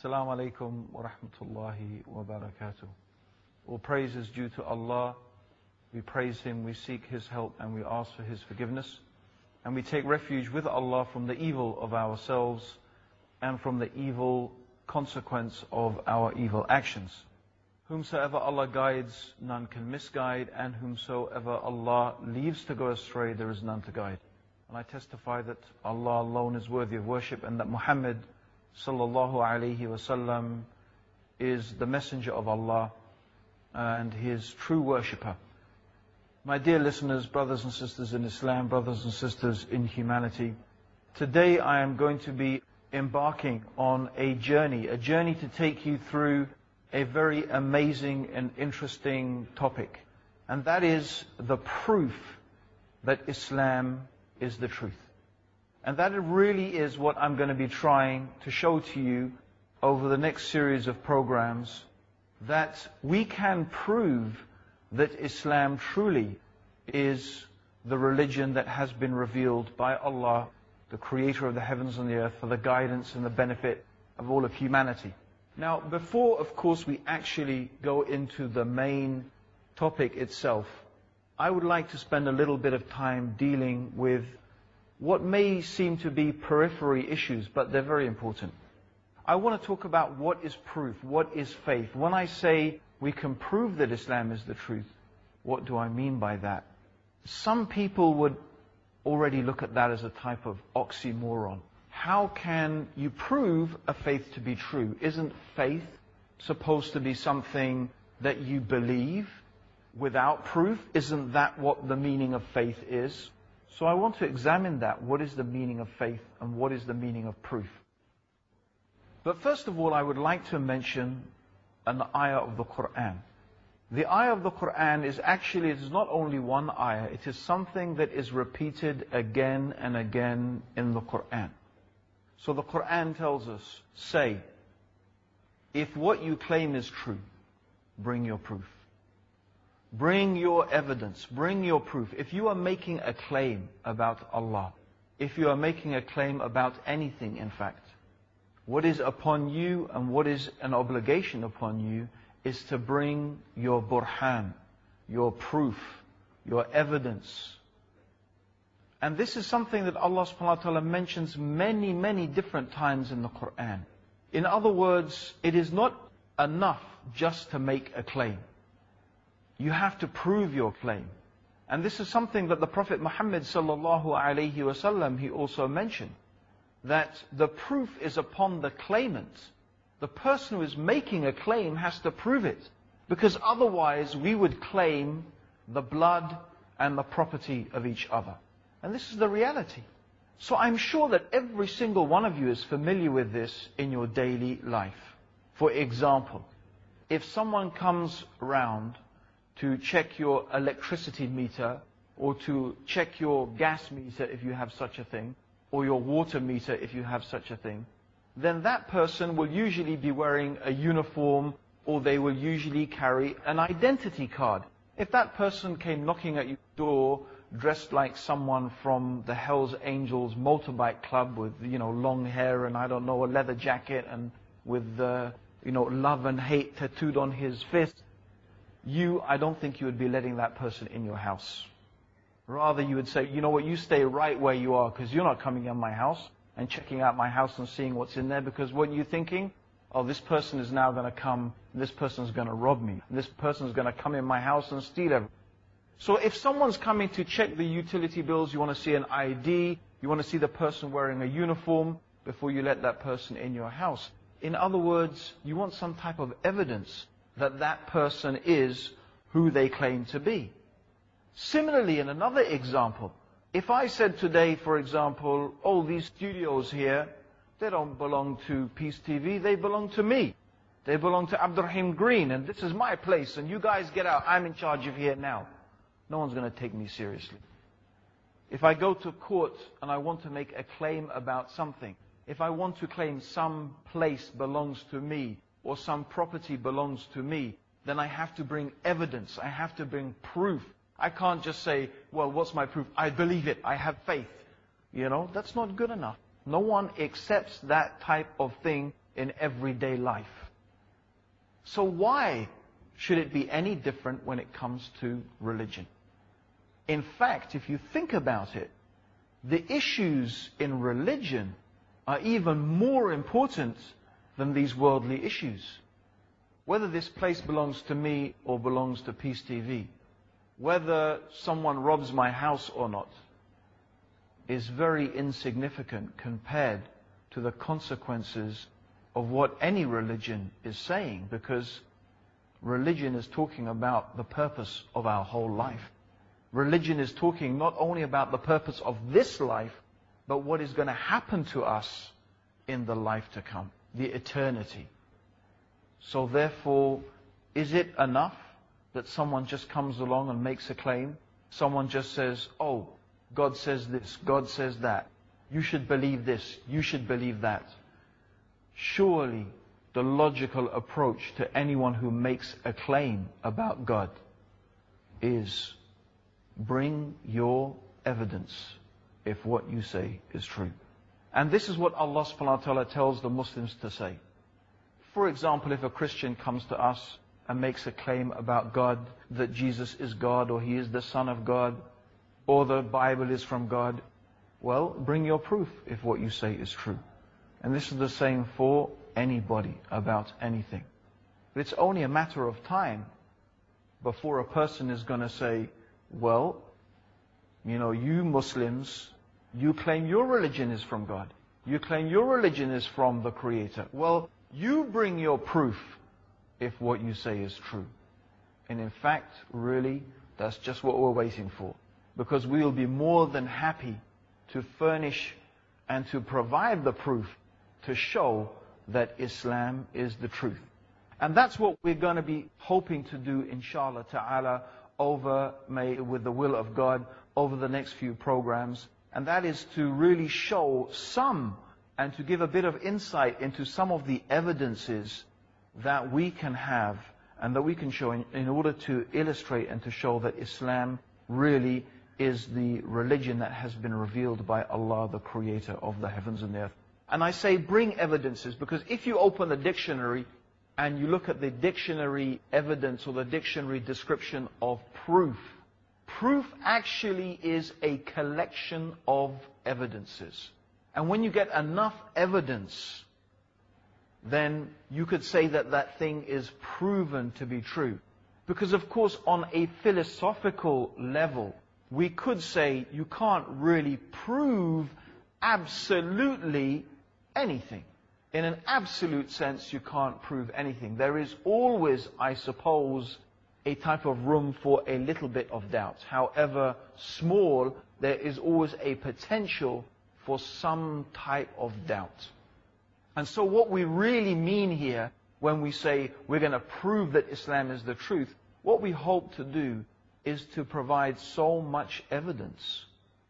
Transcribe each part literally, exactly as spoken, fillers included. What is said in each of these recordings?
Assalamu alaikum wa rahmatullahi wa barakatuh. All praise is due to Allah. We praise Him, we seek His help, and we ask for His forgiveness. And we take refuge with Allah from the evil of ourselves and from the evil consequence of our evil actions. Whomsoever Allah guides, none can misguide, and whomsoever Allah leaves to go astray, there is none to guide. And I testify that Allah alone is worthy of worship, and that Muhammad sallallahu alayhi wasallam is the messenger of Allah and His true worshipper. My dear listeners, brothers and sisters in Islam, brothers and sisters in humanity, today I am going to be embarking on a journey, a journey to take you through a very amazing and interesting topic. And that is the proof that Islam is the truth. And that really is what I'm going to be trying to show to you over the next series of programs, that we can prove that Islam truly is the religion that has been revealed by Allah, the creator of the heavens and the earth, for the guidance and the benefit of all of humanity. Now, before, of course, we actually go into the main topic itself, I would like to spend a little bit of time dealing with what may seem to be periphery issues, but they're very important. I want to talk about what is proof, what is faith. When I say we can prove that Islam is the truth, what do I mean by that? Some people would already look at that as a type of oxymoron. How can you prove a faith to be true? Isn't faith supposed to be something that you believe without proof? Isn't that what the meaning of faith is? So I want to examine that. What is the meaning of faith and what is the meaning of proof? But first of all, I would like to mention an ayah of the Quran. The ayah of the Quran is actually, it is not only one ayah, it is something that is repeated again and again in the Quran. So the Quran tells us, say, if what you claim is true, bring your proof. Bring your evidence, bring your proof. If you are making a claim about Allah, if you are making a claim about anything, in fact, what is upon you and what is an obligation upon you is to bring your burhan, your proof, your evidence. And this is something that Allah subhanahu wa ta'ala mentions many, many different times in the Quran. In other words, it is not enough just to make a claim. You have to prove your claim. And this is something that the Prophet Muhammad sallallahu alayhi wasallam, he also mentioned, that the proof is upon the claimant. The person who is making a claim has to prove it, because otherwise we would claim the blood and the property of each other. And this is the reality. So I'm sure that every single one of you is familiar with this in your daily life. For example, if someone comes around to check your electricity meter, or to check your gas meter if you have such a thing, or your water meter if you have such a thing, then that person will usually be wearing a uniform, or they will usually carry an identity card. If that person came knocking at your door dressed like someone from the Hells Angels motorbike club with, you know, long hair and I don't know, a leather jacket and with, uh, you know, love and hate tattooed on his fist, you, I don't think you would be letting that person in your house. Rather, you would say, you know what, you stay right where you are, because you're not coming in my house and checking out my house and seeing what's in there, because what you're thinking, oh, this person is now going to come, this person's going to rob me, this person's going to come in my house and steal everything. So if someone's coming to check the utility bills, you want to see an I D, you want to see the person wearing a uniform before you let that person in your house. In other words, you want some type of evidence that that person is who they claim to be. Similarly, in another example, if I said today, for example, oh, these studios here, they don't belong to Peace T V, they belong to me. They belong to Abdurrahim Green, and this is my place, and you guys get out, I'm in charge of here now. No one's going to take me seriously. If I go to court and I want to make a claim about something, if I want to claim some place belongs to me, or some property belongs to me, then I have to bring evidence, I have to bring proof. I can't just say, well, what's my proof? I believe it, I have faith. You know, that's not good enough. No one accepts that type of thing in everyday life. So why should it be any different when it comes to religion? In fact, if you think about it, the issues in religion are even more important than these worldly issues. Whether this place belongs to me or belongs to Peace T V, whether someone robs my house or not, is very insignificant compared to the consequences of what any religion is saying, because religion is talking about the purpose of our whole life. Religion is talking not only about the purpose of this life, but what is going to happen to us in the life to come, the eternity. So therefore, is it enough that someone just comes along and makes a claim? Someone just says, oh, God says this, God says that. You should believe this, you should believe that. Surely the logical approach to anyone who makes a claim about God is bring your evidence if what you say is true. And this is what Allah subhanahu wa ta'ala tells the Muslims to say. For example, if a Christian comes to us and makes a claim about God, that Jesus is God, or He is the Son of God, or the Bible is from God, well, bring your proof if what you say is true. And this is the same for anybody about anything. But it's only a matter of time before a person is going to say, well, you know, you Muslims, you claim your religion is from God. You claim your religion is from the Creator. Well, you bring your proof if what you say is true. And in fact, really, that's just what we're waiting for. Because we will be more than happy to furnish and to provide the proof to show that Islam is the truth. And that's what we're going to be hoping to do, inshallah ta'ala, over, may, with the will of God, over the next few programs. And that is to really show some and to give a bit of insight into some of the evidences that we can have and that we can show in, in order to illustrate and to show that Islam really is the religion that has been revealed by Allah, the Creator of the heavens and the earth. And I say bring evidences because if you open the dictionary and you look at the dictionary evidence or the dictionary description of proof, proof actually is a collection of evidences. And when you get enough evidence, then you could say that that thing is proven to be true. Because of course, on a philosophical level, we could say you can't really prove absolutely anything. In an absolute sense, you can't prove anything. There is always, I suppose, a type of room for a little bit of doubt. However small, there is always a potential for some type of doubt. And so what we really mean here, when we say we're going to prove that Islam is the truth, what we hope to do is to provide so much evidence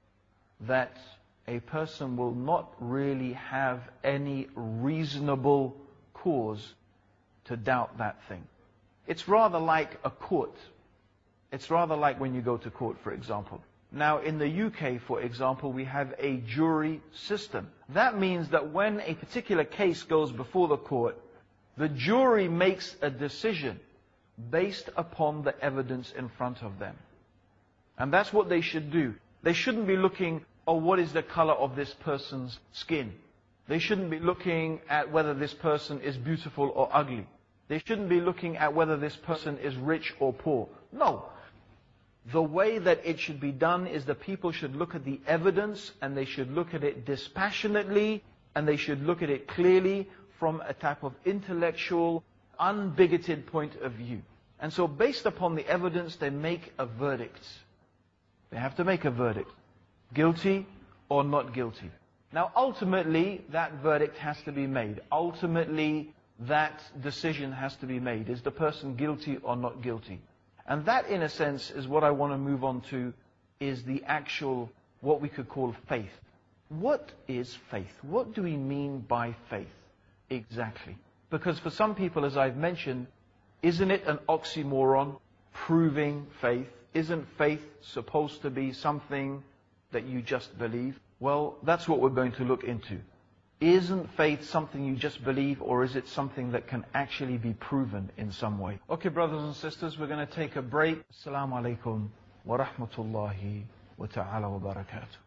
that a person will not really have any reasonable cause to doubt that thing. It's rather like a court. It's rather like when you go to court, for example. Now, in the U K, for example, we have a jury system. That means that when a particular case goes before the court, the jury makes a decision based upon the evidence in front of them. And that's what they should do. They shouldn't be looking, oh, what is the color of this person's skin? They shouldn't be looking at whether this person is beautiful or ugly. They shouldn't be looking at whether this person is rich or poor. No. The way that it should be done is the people should look at the evidence and they should look at it dispassionately and they should look at it clearly from a type of intellectual, unbigoted point of view. And so based upon the evidence, they make a verdict. They have to make a verdict. Guilty or not guilty. Now ultimately, that verdict has to be made. Ultimately, that decision has to be made. Is the person guilty or not guilty? And that, in a sense, is what I want to move on to, is the actual, what we could call faith. What is faith? What do we mean by faith exactly? Because for some people, as I've mentioned, isn't it an oxymoron, proving faith? Isn't faith supposed to be something that you just believe? Well, that's what we're going to look into. Isn't faith something you just believe, or is it something that can actually be proven in some way? Okay, brothers and sisters, we're going to take a break. Assalamu alaikum wa rahmatullahi wa ta'ala wa barakatuh.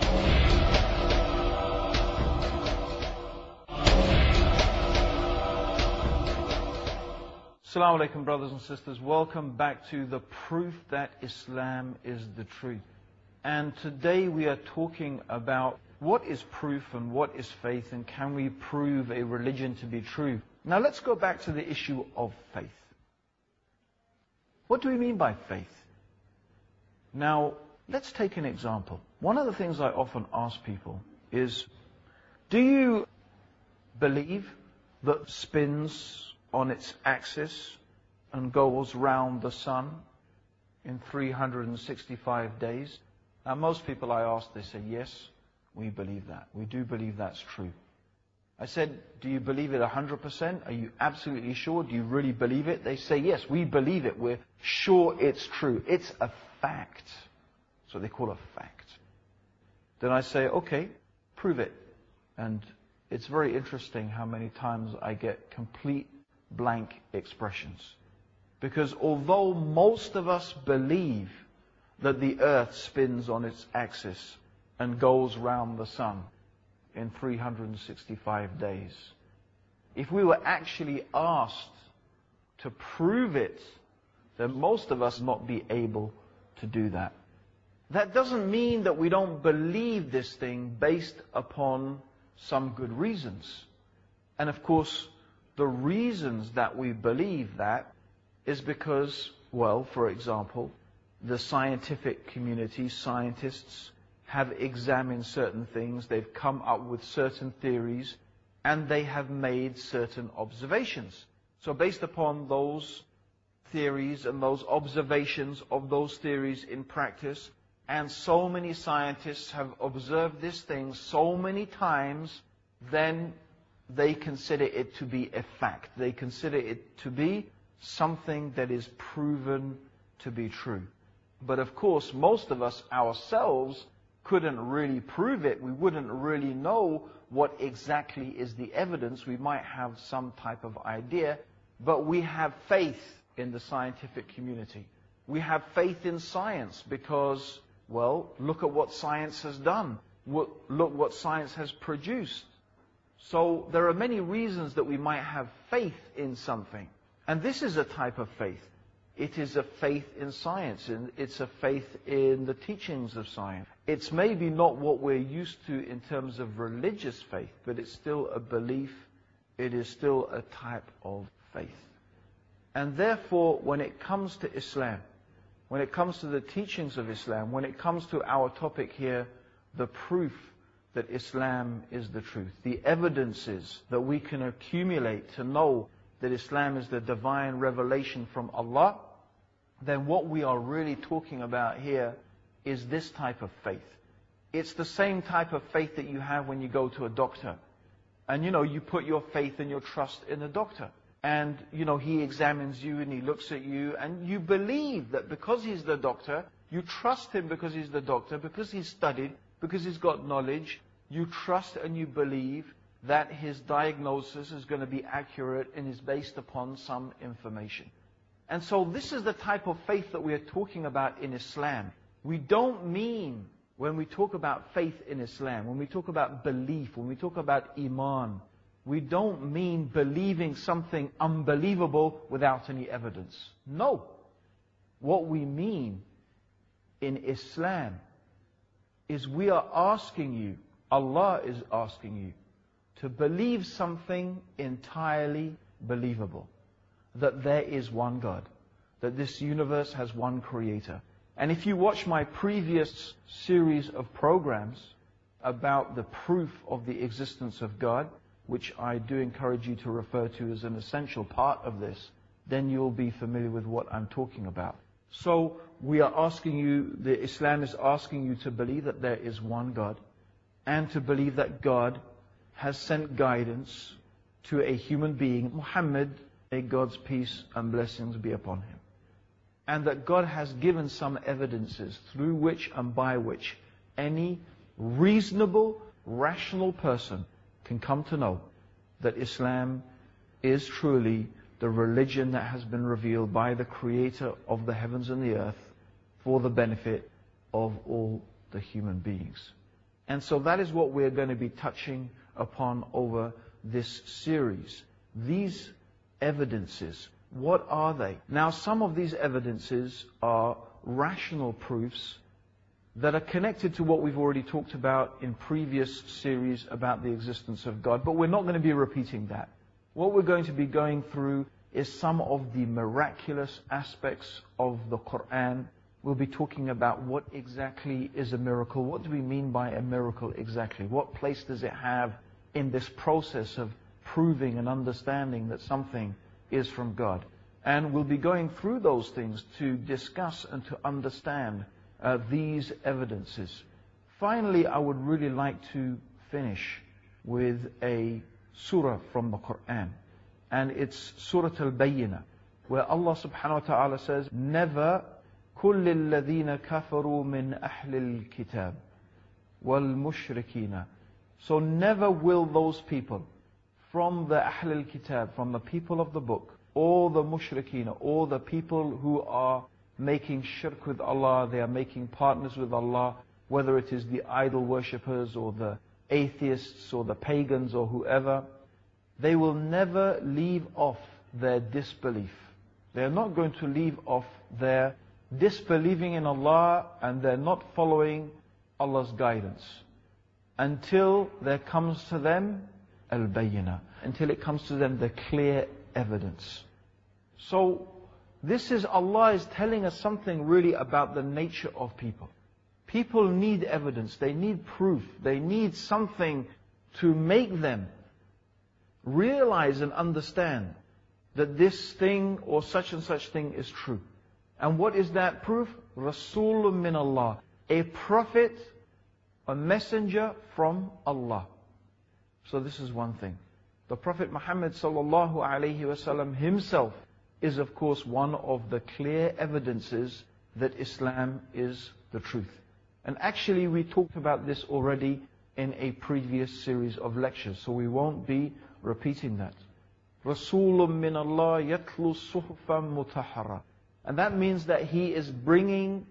Assalamu alaikum, brothers and sisters. Welcome back to the proof that Islam is the truth. And today we are talking about what is proof and what is faith, and can we prove a religion to be true? Now let's go back to the issue of faith. What do we mean by faith? Now, let's take an example. One of the things I often ask people is, do you believe that spins on its axis and goes round the sun in three hundred sixty-five days? Now most people I ask, they say, yes, we believe that. We do believe that's true. I said, do you believe it one hundred percent? Are you absolutely sure? Do you really believe it? They say, yes, we believe it. We're sure it's true. It's a fact. So they call it a fact. Then I say, okay, prove it. And it's very interesting how many times I get complete blank expressions. Because although most of us believe that the earth spins on its axis and goes round the sun in three hundred sixty-five days, if we were actually asked to prove it, then most of us not be able to do that. That doesn't mean that we don't believe this thing based upon some good reasons. And of course, the reasons that we believe that is because, well, for example, the scientific community, scientists, have examined certain things, they've come up with certain theories, and they have made certain observations. So based upon those theories and those observations of those theories in practice, and so many scientists have observed this thing so many times, then they consider it to be a fact. They consider it to be something that is proven to be true. But of course, most of us ourselves couldn't really prove it. We wouldn't really know what exactly is the evidence. We might have some type of idea, but we have faith in the scientific community. We have faith in science because, well, look at what science has done. Look what science has produced. So there are many reasons that we might have faith in something. And this is a type of faith. It is a faith in science, and it's a faith in the teachings of science. It's maybe not what we're used to in terms of religious faith, but it's still a belief. It is still a type of faith. And therefore, when it comes to Islam, when it comes to the teachings of Islam, when it comes to our topic here, the proof that Islam is the truth, the evidences that we can accumulate to know that Islam is the divine revelation from Allah, then what we are really talking about here is this type of faith. It's the same type of faith that you have when you go to a doctor. And you know, you put your faith and your trust in the doctor. And you know, he examines you and he looks at you, and you believe that because he's the doctor, you trust him because he's the doctor, because he's studied, because he's got knowledge, you trust and you believe that his diagnosis is going to be accurate and is based upon some information. And so this is the type of faith that we are talking about in Islam. We don't mean, when we talk about faith in Islam, when we talk about belief, when we talk about Iman, we don't mean believing something unbelievable without any evidence. No. What we mean in Islam is we are asking you, Allah is asking you, to believe something entirely believable. That there is one God. That this universe has one creator. And if you watch my previous series of programs about the proof of the existence of God, which I do encourage you to refer to as an essential part of this, then you'll be familiar with what I'm talking about. So we are asking you, the Islam is asking you to believe that there is one God, and to believe that God has sent guidance to a human being, Muhammad, may God's peace and blessings be upon him. And that God has given some evidences through which and by which any reasonable, rational person can come to know that Islam is truly the religion that has been revealed by the Creator of the heavens and the earth for the benefit of all the human beings. And so that is what we're going to be touching upon over this series. These evidences, what are they? Now, some of these evidences are rational proofs that are connected to what we've already talked about in previous series about the existence of God, but we're not going to be repeating that. What we're going to be going through is some of the miraculous aspects of the Quran. We'll be talking about what exactly is a miracle. What do we mean by a miracle exactly? What place does it have in this process of proving and understanding that something is from God? And we'll be going through those things to discuss and to understand uh, these evidences. Finally, I would really like to finish with a surah from the Quran. And it's Surah Al-Bayyinah, where Allah subhanahu wa ta'ala says, Never كل الذين كفروا من أهل الكتاب والمشركين. So never will those people from the Ahl al-Kitab, from the people of the book, or the mushrikeen, or the people who are making shirk with Allah, they are making partners with Allah, whether it is the idol worshippers or the atheists or the pagans or whoever, they will never leave off their disbelief. They are not going to leave off their disbelieving in Allah, and they're not following Allah's guidance until there comes to them al-bayyinah, until it comes to them the clear evidence. So this is, Allah is telling us something really about the nature of people. People need evidence, they need proof, they need something to make them realize and understand that this thing or such and such thing is true. And what is that proof? Rasulun min Allah, a prophet, a messenger from Allah. So this is one thing. The Prophet Muhammad sallallahu alaihi wasallam himself is of course one of the clear evidences that Islam is the truth. And actually we talked about this already in a previous series of lectures, so we won't be repeating that. Rasulun min Allah yatlu suhufan mutahhara. And that means that he is bringing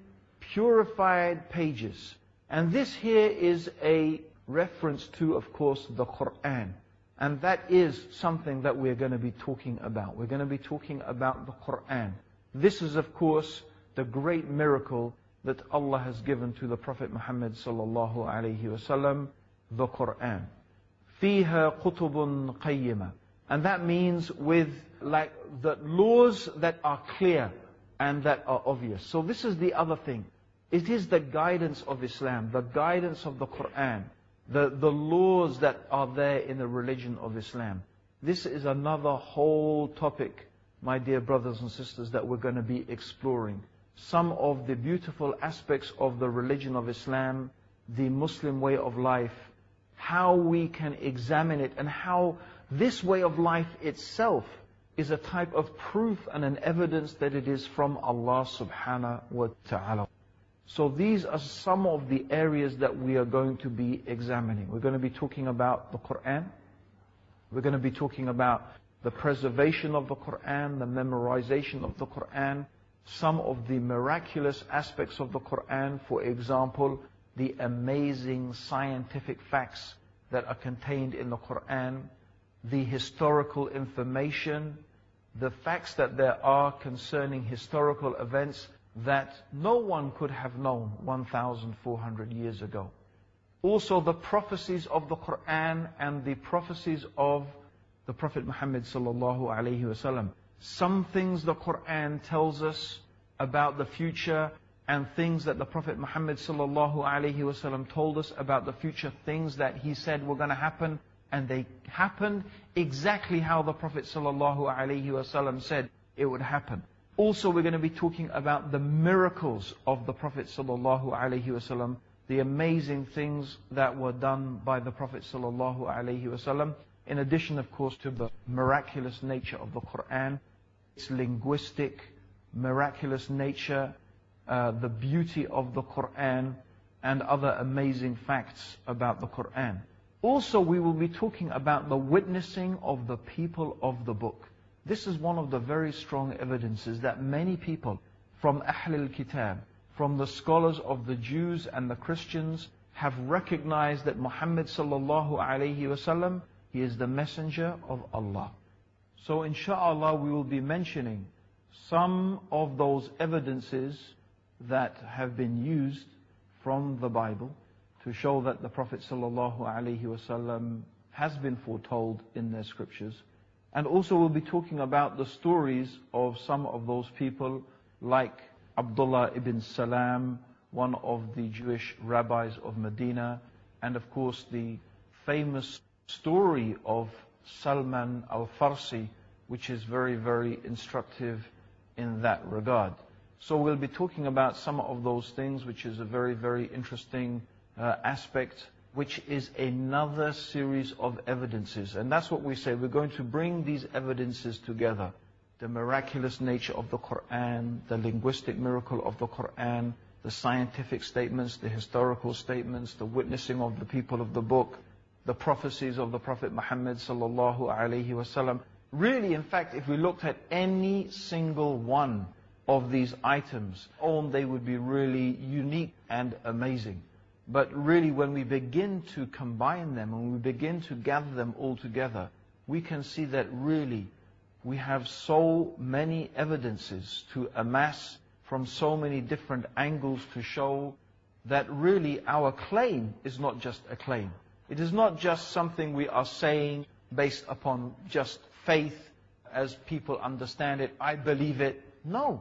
purified pages. And this here is a reference to, of course, the Quran. And that is something that we're going to be talking about. We're going to be talking about the Quran. This is, of course, the great miracle that Allah has given to the Prophet Muhammad sallallahu alaihi wasallam, the Quran. فِيهَا قُطُبٌ قَيِّمَةٌ. And that means with like the laws that are clear and that are obvious. So this is the other thing. It is the guidance of Islam, the guidance of the Quran, the, the laws that are there in the religion of Islam. This is another whole topic, my dear brothers and sisters, that we're going to be exploring. Some of the beautiful aspects of the religion of Islam, the Muslim way of life, how we can examine it, and how this way of life itself is a type of proof and an evidence that it is from Allah subhanahu wa ta'ala. So these are some of the areas that we are going to be examining. We're going to be talking about the Quran. We're going to be talking about the preservation of the Quran, the memorization of the Quran, some of the miraculous aspects of the Quran, for example, the amazing scientific facts that are contained in the Quran, the historical information, the facts that there are concerning historical events that no one could have known one thousand four hundred years ago. Also the prophecies of the Quran and the prophecies of the Prophet Muhammad sallallahu alaihi wasallam. Some things the Quran tells us about the future, and things that the Prophet Muhammad sallallahu alaihi wasallam told us about the future, things that he said were going to happen, and they happened exactly how the Prophet sallallahu alaihi wasallam said it would happen. Also, we're going to be talking about the miracles of the Prophet sallallahu alaihi wasallam, the amazing things that were done by the Prophet sallallahu alaihi wasallam, in addition, of course, to the miraculous nature of the Quran, its linguistic, miraculous nature, uh, the beauty of the Quran, and other amazing facts about the Quran. Also, we will be talking about the witnessing of the people of the book. This is one of the very strong evidences that many people from Ahl al-Kitab, from the scholars of the Jews and the Christians, have recognized that Muhammad sallallahu alayhi wasallam, he is the messenger of Allah. So inshallah we will be mentioning some of those evidences that have been used from the Bible to show that the Prophet sallallahu alaihi wasallam has been foretold in their scriptures. And also we'll be talking about the stories of some of those people like Abdullah ibn Salam, one of the Jewish rabbis of Medina, and of course the famous story of Salman al-Farsi, which is very, very instructive in that regard. So we'll be talking about some of those things, which is a very, very interesting uh, aspect, which is another series of evidences. And that's what we say, we're going to bring these evidences together. The miraculous nature of the Quran, the linguistic miracle of the Quran, the scientific statements, the historical statements, the witnessing of the people of the book, the prophecies of the Prophet Muhammad sallallahu alaihi wasallam. Really, in fact, if we looked at any single one of these items, oh, they would be really unique and amazing. But really, when we begin to combine them, when we begin to gather them all together, we can see that really we have so many evidences to amass from so many different angles to show that really our claim is not just a claim. It is not just something we are saying based upon just faith as people understand it, I believe it. No.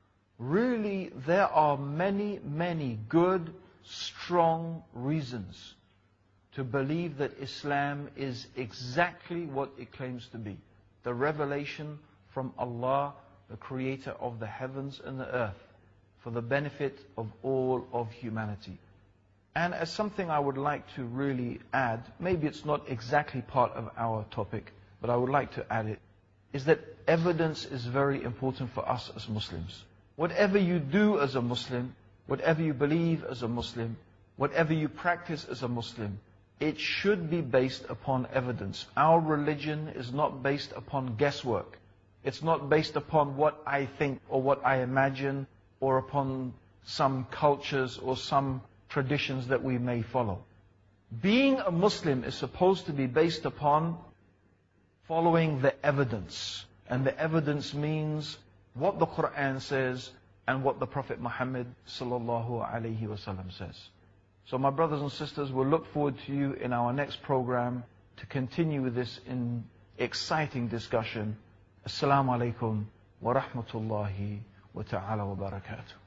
Really, there are many, many good, strong reasons to believe that Islam is exactly what it claims to be. The revelation from Allah, the creator of the heavens and the earth, for the benefit of all of humanity. And as something I would like to really add, maybe it's not exactly part of our topic, but I would like to add it, is that evidence is very important for us as Muslims. Whatever you do as a Muslim, whatever you believe as a Muslim, whatever you practice as a Muslim, it should be based upon evidence. Our religion is not based upon guesswork. It's not based upon what I think or what I imagine or upon some cultures or some traditions that we may follow. Being a Muslim is supposed to be based upon following the evidence. And the evidence means what the Quran says and what the Prophet Muhammad sallallahu alaihi wasallam says. So my brothers and sisters, we'll look forward to you in our next program to continue with this in exciting discussion. Assalamu alaikum wa rahmatullahi wa ta'ala wa barakatuh.